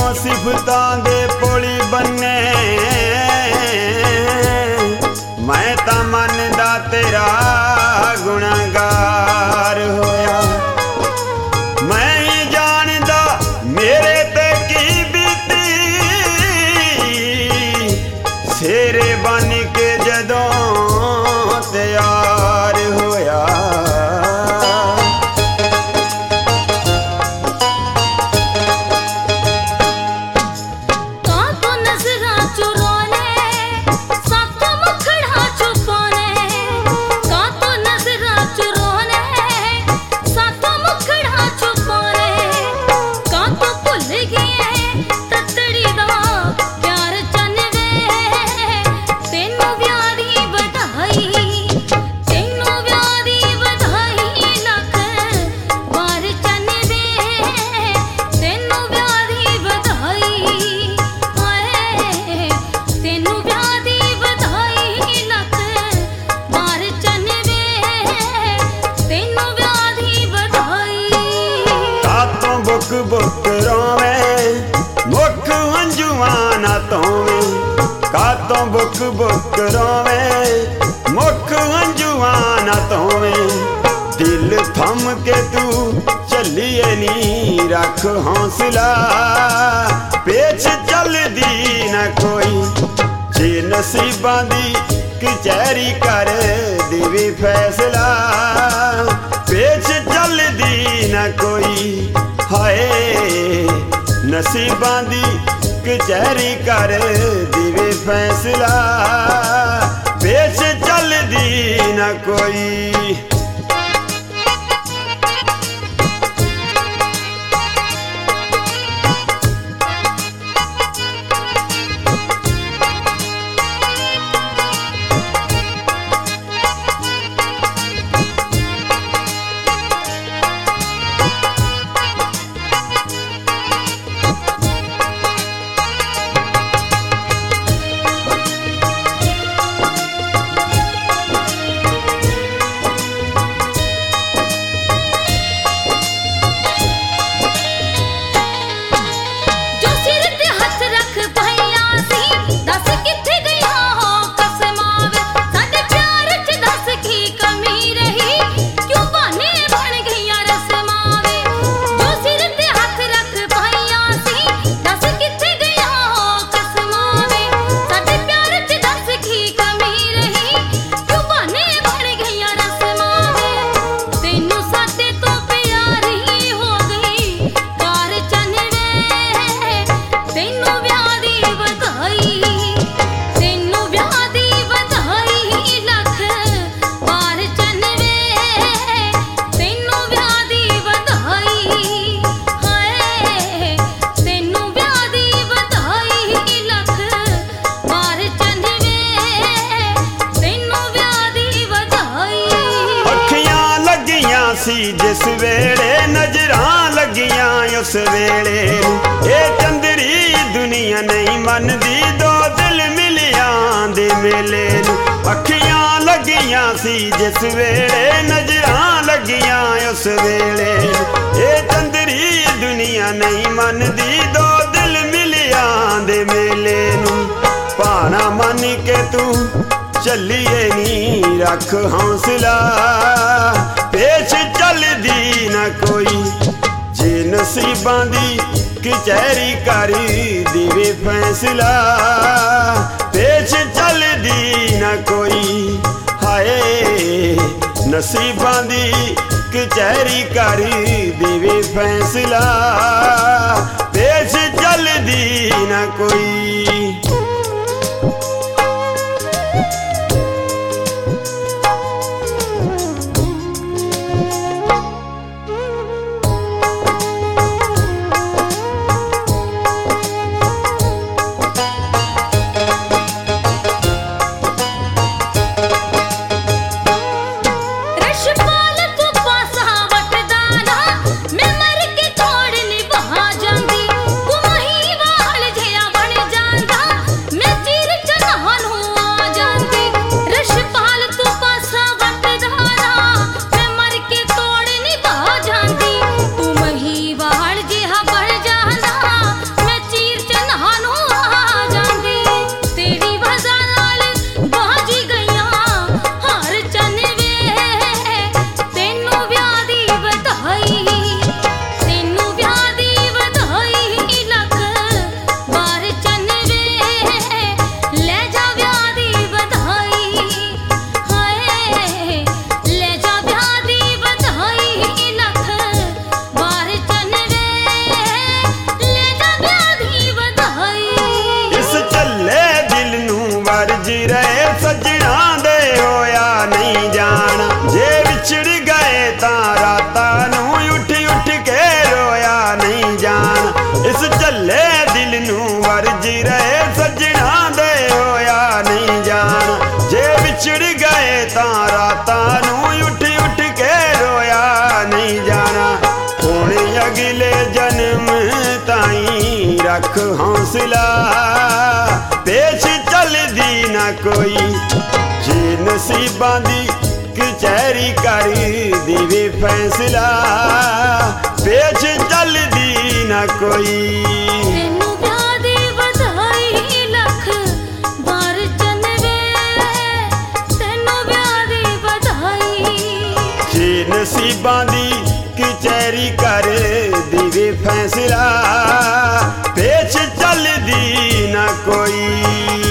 सिफतां दे पुली बन्ने मैं तां मनदा तेरा गुनाहगार होया। मैं ही जानदा मेरे ते की बीती शेरे बन के जदों तैयार होया। बुक रोवे मुख अंजुआं ना तोवे कातों बुक रोवे मुख अंजुआं ना तोवे। दिल थम के तू चलिए नी रख हौसला पेच चलदी न कोई जे नसीबां दी कचहरी कर देवे फैसला पेच चलदी न कोई। हाय नसीबां दी कचहरी कर देवे फैसला पेच चलदी न कोई। जिस वेले नजरां लगियां उस वेले ये चंदरी दुनिया नहीं मनदी दो दिल मिलियां दे मेले। अखियां लगियां सी जिस वेले नजरां लगियां उस वेले ये चंदरी दुनिया नहीं मनदी दो दिल मिलियां दे मेले। भाना मन के तू चलिए नी रख हौसला पेच चलदी न कोई जे नसीबां दी कचहरी करी देवे फैसला पेच चलदी न कोई। हाय नसीबां दी कचहरी करी देवे फैसला पेच चलदी न कोई। मैं मर के तोड़ निभा जांदी, तू मही वाल जिया बन जांदा। जाए तां रातां नूं उठ उठ के रोया नहीं जाना। हुण अगले जन्म ताईं रख हौसला, पेश चलदी ना कोई जे नसीबां दी कचहरी कर देवे फैसला, पेश चलदी ना कोई। तेनू ब्याह दी बधाई लख बार जनवे, तेनू ब्याह दी बधाई। जे नसीबां दी कचहरी कर देवे फैसला, पेश चलदी ना कोई।